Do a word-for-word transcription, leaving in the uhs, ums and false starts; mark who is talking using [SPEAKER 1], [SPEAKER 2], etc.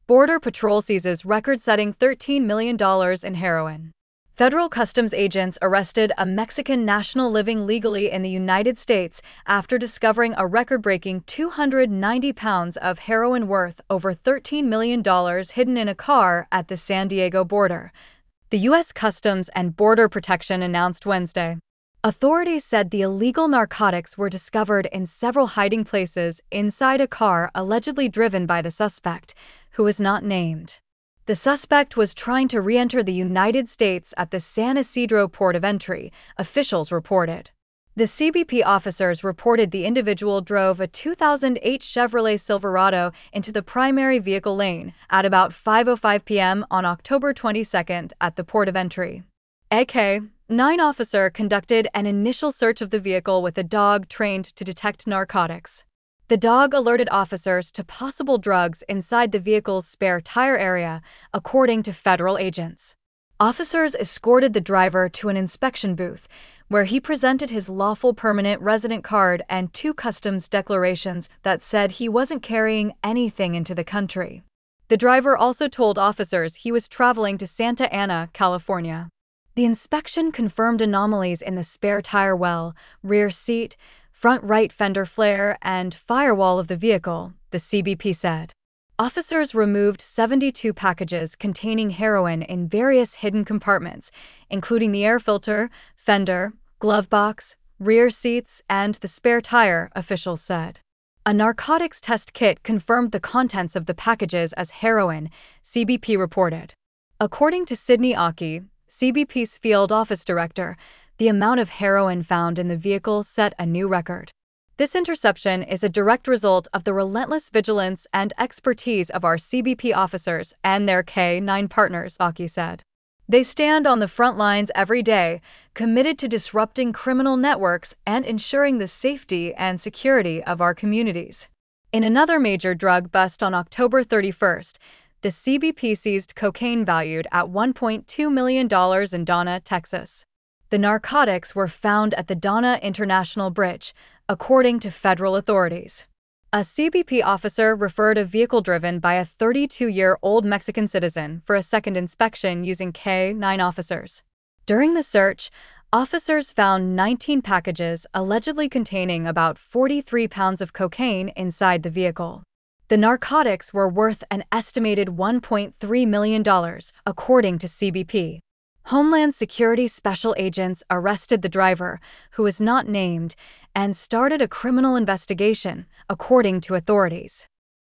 [SPEAKER 1] Border Patrol seizes record-setting thirteen million dollars in heroin. Federal customs agents arrested a Mexican national living legally in the United States after discovering a record-breaking two hundred ninety pounds of heroin worth over thirteen million dollars hidden in a car at the San Diego border, the U S Customs and Border Protection announced Wednesday. Authorities said the illegal narcotics were discovered in several hiding places inside a car allegedly driven by the suspect, who was not named. The suspect was trying to re-enter the United States at the San Isidro port of entry, officials reported. The C B P officers reported the individual drove a two thousand eight Chevrolet Silverado into the primary vehicle lane at about five oh five p m on October twenty-second at the port of entry. A K nine officer conducted an initial search of the vehicle with a dog trained to detect narcotics. The dog alerted officers to possible drugs inside the vehicle's spare tire area, according to federal agents. Officers escorted the driver to an inspection booth, where he presented his lawful permanent resident card and two customs declarations that said he wasn't carrying anything into the country. The driver also told officers he was traveling to Santa Ana, California. The inspection confirmed anomalies in the spare tire well, rear seat, front right fender flare, and firewall of the vehicle, the C B P said. Officers removed seventy-two packages containing heroin in various hidden compartments, including the air filter, fender, glove box, rear seats, and the spare tire, officials said. A narcotics test kit confirmed the contents of the packages as heroin, C B P reported. According to Sydney Aki, C B P's field office director, the amount of heroin found in the vehicle set a new record. This interception is a direct result of the relentless vigilance and expertise of our C B P officers and their K nine partners, Aki said. They stand on the front lines every day, committed to disrupting criminal networks and ensuring the safety and security of our communities. In another major drug bust on October thirty-first, the C B P seized cocaine valued at one point two million dollars in Donna, Texas. The narcotics were found at the Donna International Bridge, according to federal authorities. A C B P officer referred a vehicle driven by a thirty-two-year-old Mexican citizen for a second inspection using K nine officers. During the search, officers found nineteen packages allegedly containing about forty-three pounds of cocaine inside the vehicle. The narcotics were worth an estimated one point three million dollars, according to C B P. Homeland Security special agents arrested the driver, who was not named, and started a criminal investigation, according to authorities.